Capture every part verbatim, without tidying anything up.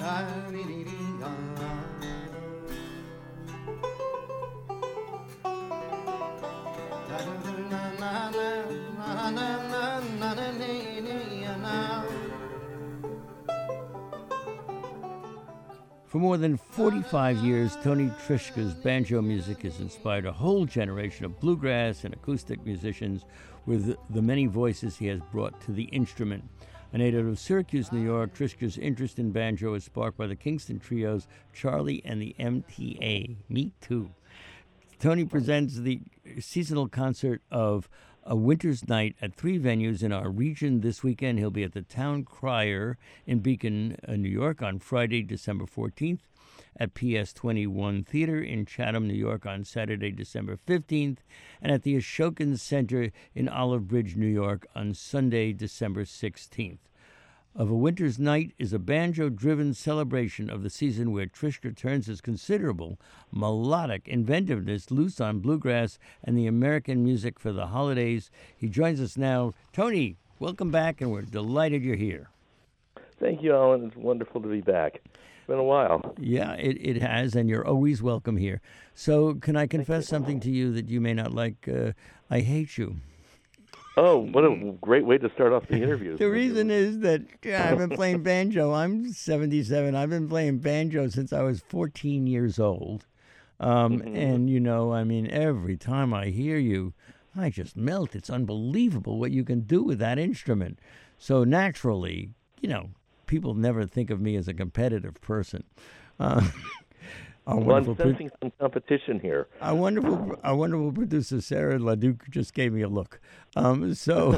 For more than forty-five years, Tony Trischka's banjo music has inspired a whole generation of bluegrass and acoustic musicians with the many voices he has brought to the instrument. A native of Syracuse, New York, Trischka's interest in banjo is sparked by the Kingston Trio's Charlie and the M T A. Me too. Tony presents the seasonal concert of A Winter's Night at three venues in our region this weekend. He'll be at the Town Crier in Beacon, uh, New York on Friday, December fourteenth, at P S twenty-one Theater in Chatham, New York on Saturday, December fifteenth, and at the Ashokan Center in Olive Bridge, New York on Sunday, December sixteenth. Of a Winter's Night is a banjo-driven celebration of the season where Trischka turns his considerable melodic inventiveness loose on bluegrass and the American music for the holidays. He joins us now. Tony, welcome back, and we're delighted you're here. Thank you, Alan. It's wonderful to be back. It's been a while. Yeah, it, it has, and you're always welcome here. So can I confess something to you that you may not like? Uh, I hate you. Oh, what a great way to start off the interview. The reason is that yeah, I've been playing banjo. I'm seventy-seven. I've been playing banjo since I was fourteen years old. Um, mm-hmm. And, you know, I mean, every time I hear you, I just melt. It's unbelievable what you can do with that instrument. So naturally, you know, people never think of me as a competitive person. Uh, Our well, I'm sensing pro- some competition here. Our wonderful, our wonderful producer, Sarah LaDuke, just gave me a look. Um, so,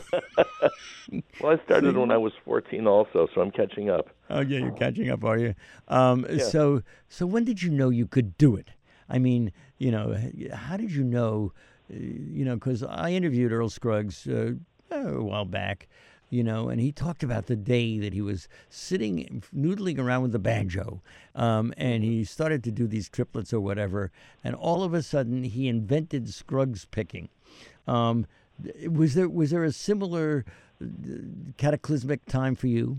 Well, I started so, when I was fourteen also, so I'm catching up. Oh, yeah, you're catching up, are you? Um, yeah. So, so when did you know you could do it? I mean, you know, how did you know, uh, you know, because I interviewed Earl Scruggs uh, a while back, you know, and he talked about the day that he was sitting, noodling around with the banjo, um, and he started to do these triplets or whatever, and all of a sudden he invented Scruggs picking. Um, was there was there a similar cataclysmic time for you?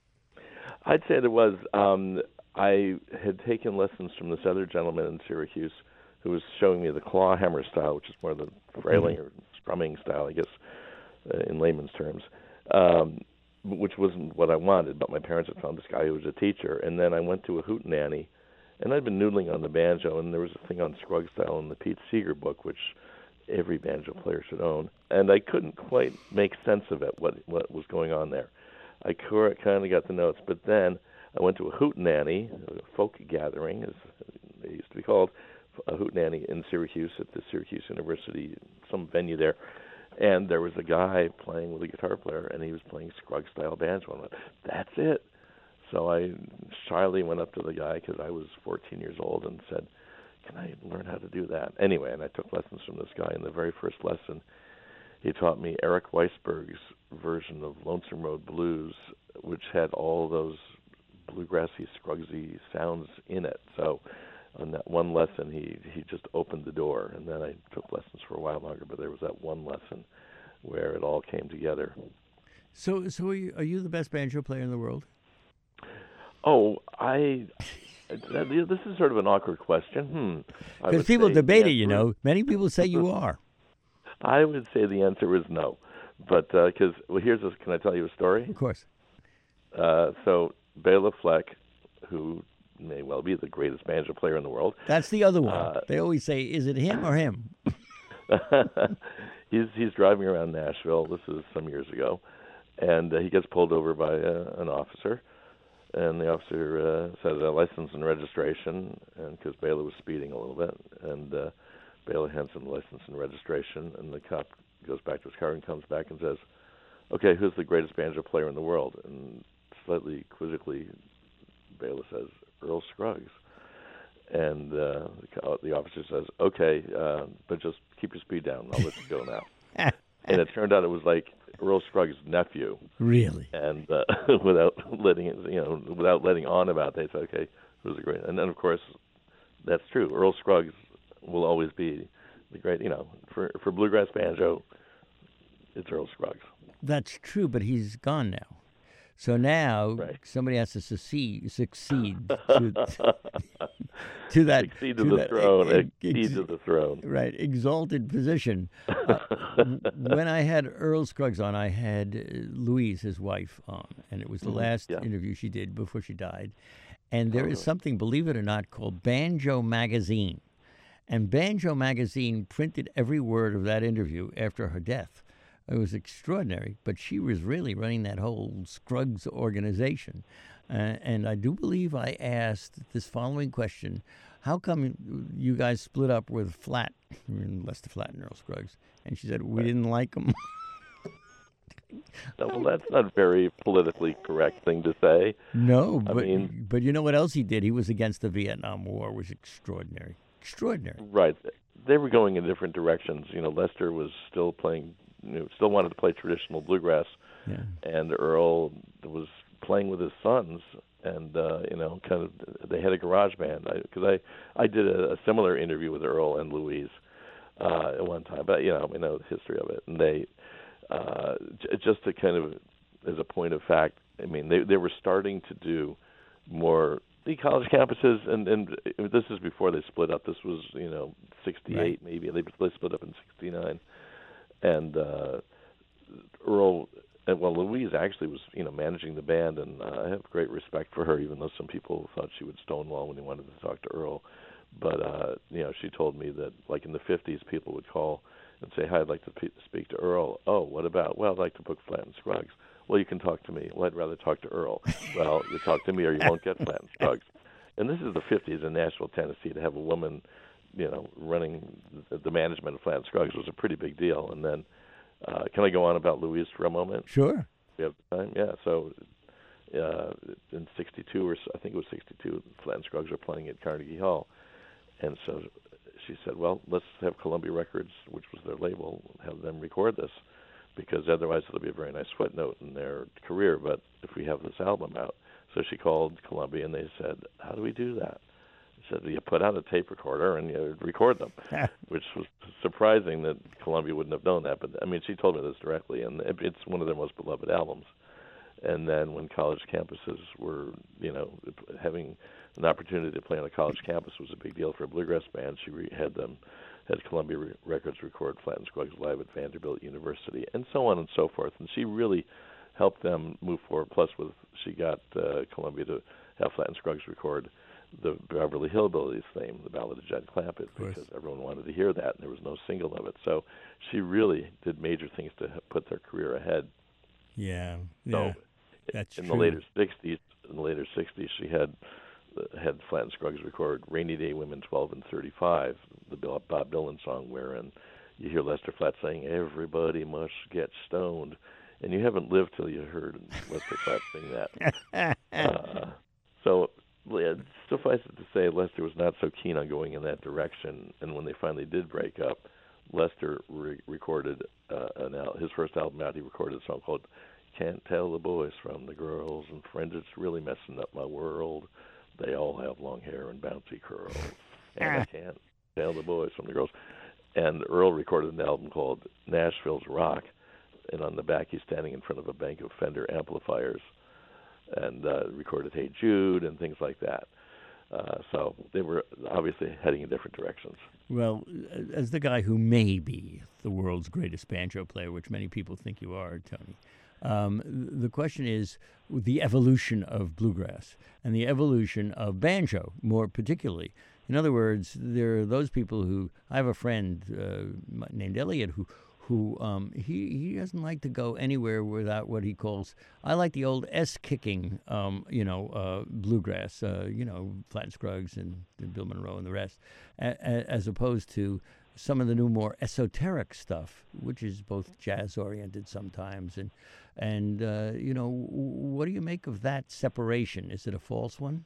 I'd say there was. Um, I had taken lessons from this other gentleman in Syracuse who was showing me the claw hammer style, which is more the frailing mm-hmm. or strumming style, I guess, uh, in layman's terms. Um, which wasn't what I wanted, but my parents had found this guy who was a teacher. And then I went to a hootenanny, and I'd been noodling on the banjo, and there was a thing on Scruggs style in the Pete Seeger book, which every banjo player should own. And I couldn't quite make sense of it, what what was going on there. I kind of got the notes, but then I went to a hootenanny, a folk gathering, as they used to be called, a hootenanny in Syracuse at the Syracuse University, some venue there. And there was a guy playing with a guitar player, and he was playing Scruggs-style banjo. And I went, that's it. So I shyly went up to the guy, because I was fourteen years old, and said, can I learn how to do that? Anyway, and I took lessons from this guy. In the very first lesson, he taught me Eric Weisberg's version of Lonesome Road Blues, which had all those bluegrassy, Scruggsy sounds in it. So on that one lesson, he, he just opened the door, and then I took lessons for a while longer, but there was that one lesson where it all came together. So so are you, are you the best banjo player in the world? Oh, I... This is sort of an awkward question. Hmm. Because people debate it, you know. Many people say you are. I would say the answer is no. But, because, uh, well, here's a, can I tell you a story? Of course. Uh, so, Bela Fleck, who may well be the greatest banjo player in the world. That's the other one. Uh, they always say, is it him or him? he's he's driving around Nashville. This is some years ago. And uh, he gets pulled over by uh, an officer. And the officer uh, says uh, license and registration, and because Bela was speeding a little bit. And uh, Bela hands him the license and registration. And the cop goes back to his car and comes back and says, okay, who's the greatest banjo player in the world? And slightly quizzically, Bela says, Earl Scruggs. And uh, the, the officer says, okay, uh, but just keep your speed down. I'll let you go now. And it turned out it was like Earl Scruggs' nephew. Really? And uh, without letting it, you know, without letting on about it, they said, okay, who's the great? And then, of course, that's true. Earl Scruggs will always be the great, you know, for for bluegrass banjo, it's Earl Scruggs. That's true, but he's gone now. So now Right. somebody has to succeed, succeed to, to that Succeed to, to the that throne. ex- Exceed to the throne. right exalted position. Uh, w- when I had Earl Scruggs on, I had uh, Louise, his wife, on, and it was the Mhm. last Yeah. interview she did before she died. And there Oh, is really? something, believe it or not, called Banjo Magazine. And Banjo Magazine printed every word of that interview after her death. It was extraordinary, but she was really running that whole Scruggs organization. Uh, and I do believe I asked this following question: how come you guys split up with Flat, Lester Flatt and Earl Scruggs? And she said, we Right. didn't like them. No, well, that's not a very politically correct thing to say. No, I but mean, but you know what else he did? He was against the Vietnam War. It was extraordinary. Extraordinary. right. They were going in different directions. You know, Lester was still playing, you know, still wanted to play traditional bluegrass, Yeah. and Earl was playing with his sons, and uh, you know, kind of they had a garage band. Because I, 'cause I I did a, a similar interview with Earl and Louise uh, at one time, but you know, we know the history of it, and they uh, j- just to kind of as a point of fact, I mean, they they were starting to do more the college campuses, and and this is before they split up. This was, you know, sixty-eight Right. maybe. They they split up in sixty-nine, and uh, Earl. And, well, Louise actually was, you know, managing the band, and uh, I have great respect for her, even though some people thought she would stonewall when they wanted to talk to Earl. But uh, you know, she told me that, like in the fifties, people would call and say, "Hi, I'd like to pe- speak to Earl." "Oh, what about?" "Well, I'd like to book Flatt and Scruggs." "Well, you can talk to me." "Well, I'd rather talk to Earl." "Well, you talk to me, or you won't get Flatt and Scruggs." And this is the fifties in Nashville, Tennessee. To have a woman, you know, running the, the management of Flatt and Scruggs was a pretty big deal. And then, uh, can I go on about Louise for a moment? Sure. We have time. Yeah. So, uh, in sixty-two, or so, I think it was sixty-two, Flatt and Scruggs were playing at Carnegie Hall, and so she said, "Well, let's have Columbia Records, which was their label, have them record this, because otherwise it'll be a very nice footnote in their career. But if we have this album out." So she called Columbia, and they said, "How do we do that?" She said, "You put out a tape recorder and you record them," which was surprising that Columbia wouldn't have known that. But I mean, she told me this directly, and it, it's one of their most beloved albums. And then when college campuses were, you know, having an opportunity to play on a college campus was a big deal for a bluegrass band, she re- had them, had Columbia Re- Records record Flatt and Scruggs live at Vanderbilt University, and so on and so forth. And she really helped them move forward. Plus, with she got uh, Columbia to have Flatt and Scruggs record the Beverly Hillbillies theme, the Ballad of Jed Clampett, because everyone wanted to hear that, and there was no single of it. So she really did major things to h- put their career ahead. Yeah. So Yeah. That's in true. the later sixties, in the later sixties, she had uh, had Flatt and Scruggs record "Rainy Day Women twelve and thirty-five," the Bill, Bob Dylan song, wherein you hear Lester Flatt saying, "Everybody must get stoned," and you haven't lived till you heard Lester Flatt sing that. Uh, so, yeah, suffice it to say, Lester was not so keen on going in that direction, and when they finally did break up, Lester re- recorded uh, an al- his first album out. He recorded a song called "Can't Tell the Boys from the Girls," and "Friends, it's really messing up my world. They all have long hair and bouncy curls, and I can't tell the boys from the girls." And Earl recorded an album called "Nashville's Rock," and on the back he's standing in front of a bank of Fender amplifiers, and uh, recorded "Hey Jude" and things like that. Uh, so they were obviously heading in different directions. Well, as the guy who may be the world's greatest banjo player, which many people think you are, Tony, um, the question is the evolution of bluegrass and the evolution of banjo, more particularly. In other words, there are those people who I have a friend uh, named Elliot who. Who um, he he doesn't like to go anywhere without what he calls, I like the old S kicking, um, you know, uh, bluegrass, uh, you know, Flatt and Scruggs and, and Bill Monroe and the rest, a, a, as opposed to some of the new more esoteric stuff, which is both jazz oriented sometimes, and and uh, you know, what do you make of that separation? Is it a false one?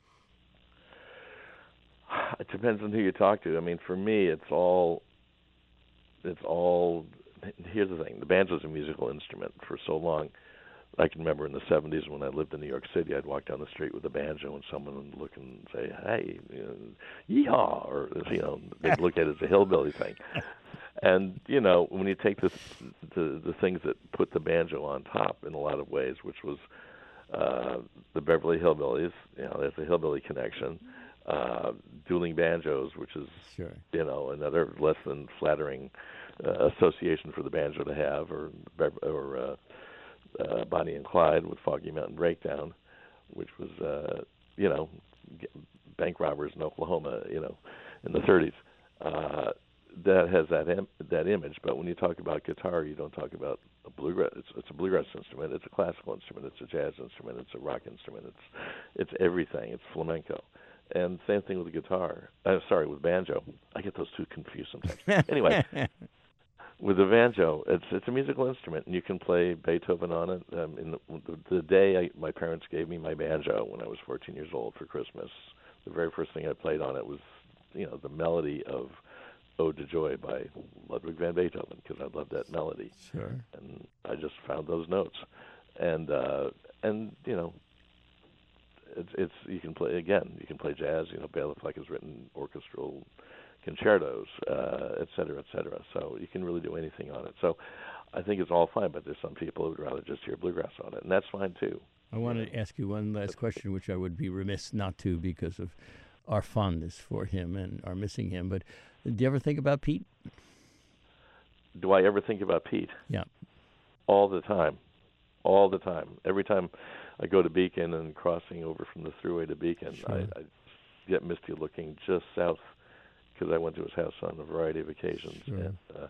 It depends on who you talk to. I mean, for me, it's all. It's all. Here's the thing: the banjo's a musical instrument for so long. I can remember in the seventies when I lived in New York City, I'd walk down the street with a banjo, and someone would look and say, "Hey, you know, yeehaw," or you know, they'd look at it as a hillbilly thing. And you know, when you take this, the the things that put the banjo on top in a lot of ways, which was uh, the Beverly Hillbillies. You know, there's a hillbilly connection. Uh, dueling banjos, which is Sure. you know another less than flattering uh, association for the banjo to have, or or uh, uh, Bonnie and Clyde with Foggy Mountain Breakdown, which was uh, you know bank robbers in Oklahoma, you know, in the thirties. Uh, that has that Im- that image, but when you talk about guitar, you don't talk about a bluegrass. It's, it's a bluegrass instrument. It's a classical instrument. It's a jazz instrument. It's a rock instrument. It's it's everything. It's flamenco, and same thing with the guitar. Uh, sorry, with banjo. I get those two confused sometimes. Anyway, with the banjo, it's it's a musical instrument, and you can play Beethoven on it. Um, in the, the, the day I, my parents gave me my banjo when I was fourteen years old for Christmas, the very first thing I played on it was, you know, the melody of Ode to Joy by Ludwig van Beethoven, because I loved that melody. Sure. And I just found those notes, and uh, and you know, it's it's you can play again. You can play jazz. You know, Bela Fleck has written orchestral concertos, uh, et cetera, et cetera. So you can really do anything on it. So I think it's all fine. But there's some people who would rather just hear bluegrass on it, and that's fine too. I want to ask you one last question, which I would be remiss not to because of our fondness for him and our missing him. But do you ever think about Pete? Do I ever think about Pete? Yeah. All the time. All the time. Every time I go to Beacon and crossing over from the Thruway to Beacon, Sure. I, I get misty looking just south, because I went to his house on a variety of occasions. Sure. And uh,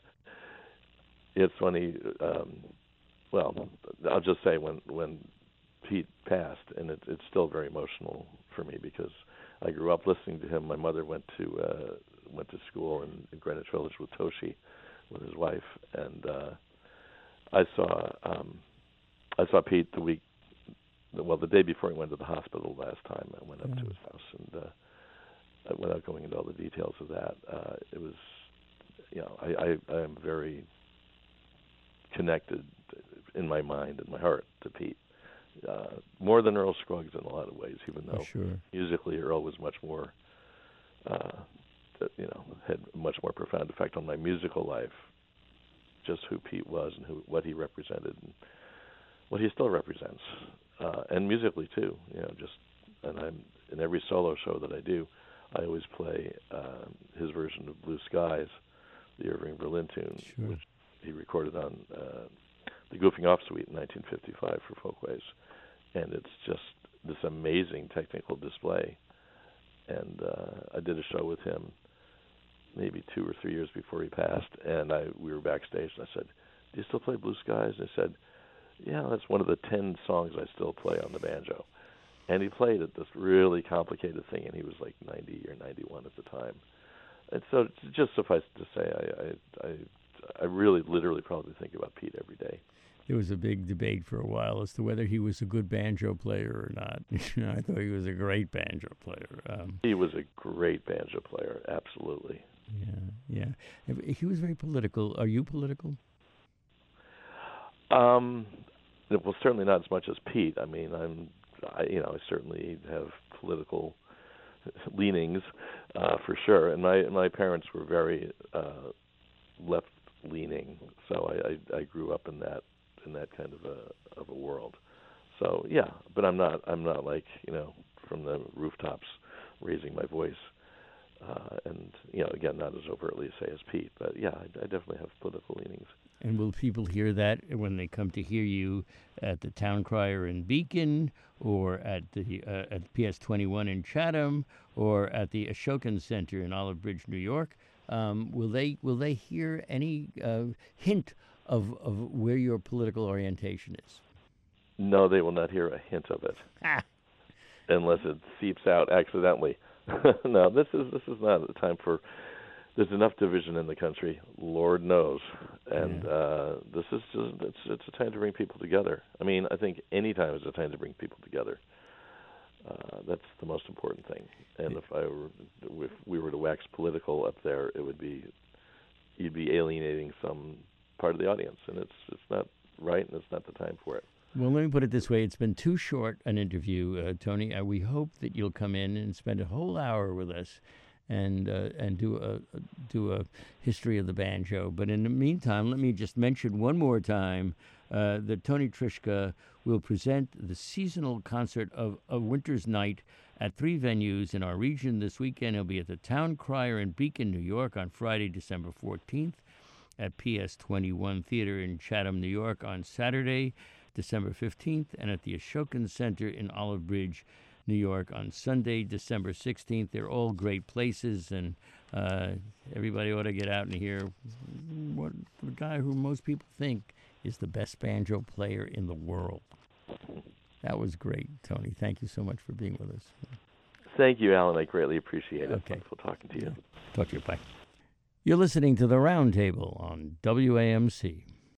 it's funny. Um, well, I'll just say when when Pete passed, and it, it's still very emotional for me because I grew up listening to him. My mother went to uh, went to school in, in Greenwich Village with Toshi, with his wife, and uh, I saw um, I saw Pete the week, well, the day before he went to the hospital last time. I went up Yeah. to his house, and uh, without going into all the details of that, uh, it was, you know, I, I, I am very connected in my mind and my heart to Pete. Uh, more than Earl Scruggs in a lot of ways, even though Oh, sure. musically Earl was much more, uh, you know, had a much more profound effect on my musical life. Just who Pete was and who what he represented and what he still represents, uh, and musically too. You know, just and I'm in every solo show that I do, I always play uh, his version of Blue Skies, the Irving Berlin tune, Sure. which he recorded on uh, the Goofing Off Suite in nineteen fifty-five for Folkways, and it's just this amazing technical display. And uh, I did a show with him maybe two or three years before he passed, and I we were backstage, and I said, "Do you still play Blue Skies?" And he said, "Yeah, that's one of the ten songs I still play on the banjo." And he played it, this really complicated thing, and he was like ninety or ninety-one at the time. And so, just suffice it to say, I, I, I, I really, literally, probably think about Pete every day. There was a big debate for a while as to whether he was a good banjo player or not. I thought he was a great banjo player. Um, He was a great banjo player, absolutely. yeah, yeah. He was very political. Are you political? Um, well, certainly not as much as Pete. I mean, I'm, I, you know, I certainly have political leanings, uh, for sure. And my my parents were very uh, left-leaning, so I, I I grew up in that in that kind of a of a world. So yeah, but I'm not I'm not like, you know, from the rooftops raising my voice. Uh, and, you know, again, not as overtly say as Pete, but yeah, I, I definitely have political leanings. And will people hear that when they come to hear you at the Town Crier in Beacon, or at the uh, at P S twenty-one in Chatham, or at the Ashokan Center in Olive Bridge, New York? Um, will they will they hear any uh, hint of of where your political orientation is? No, they will not hear a hint of it, Ah. unless it seeps out accidentally. No, this is this is not a time for. There's enough division in the country, Lord knows, and Yeah. uh, this is just it's it's a time to bring people together. I mean, I think any time is a time to bring people together. Uh, that's the most important thing. And if I were, if we were to wax political up there, it would be you'd be alienating some part of the audience, and it's it's not right, and it's not the time for it. Well, let me put it this way. It's been too short an interview, uh, Tony. Uh, we hope that you'll come in and spend a whole hour with us and uh, and do a do a history of the banjo. But in the meantime, let me just mention one more time uh, that Tony Trischka will present the seasonal concert of A Winter's Night at three venues in our region this weekend. He'll be at the Town Crier in Beacon, New York on Friday, December fourteenth, at P S twenty-one Theater in Chatham, New York on Saturday, December fifteenth, and at the Ashokan Center in Olive Bridge, New York on Sunday, December sixteenth. They're all great places, and uh, everybody ought to get out and hear what the guy who most people think is the best banjo player in the world. That was great, Tony. Thank you so much for being with us. Thank you, Alan. I greatly appreciate it. Okay. Wonderful talking to you. Talk to you. Bye. You're listening to The Round Table on W A M C.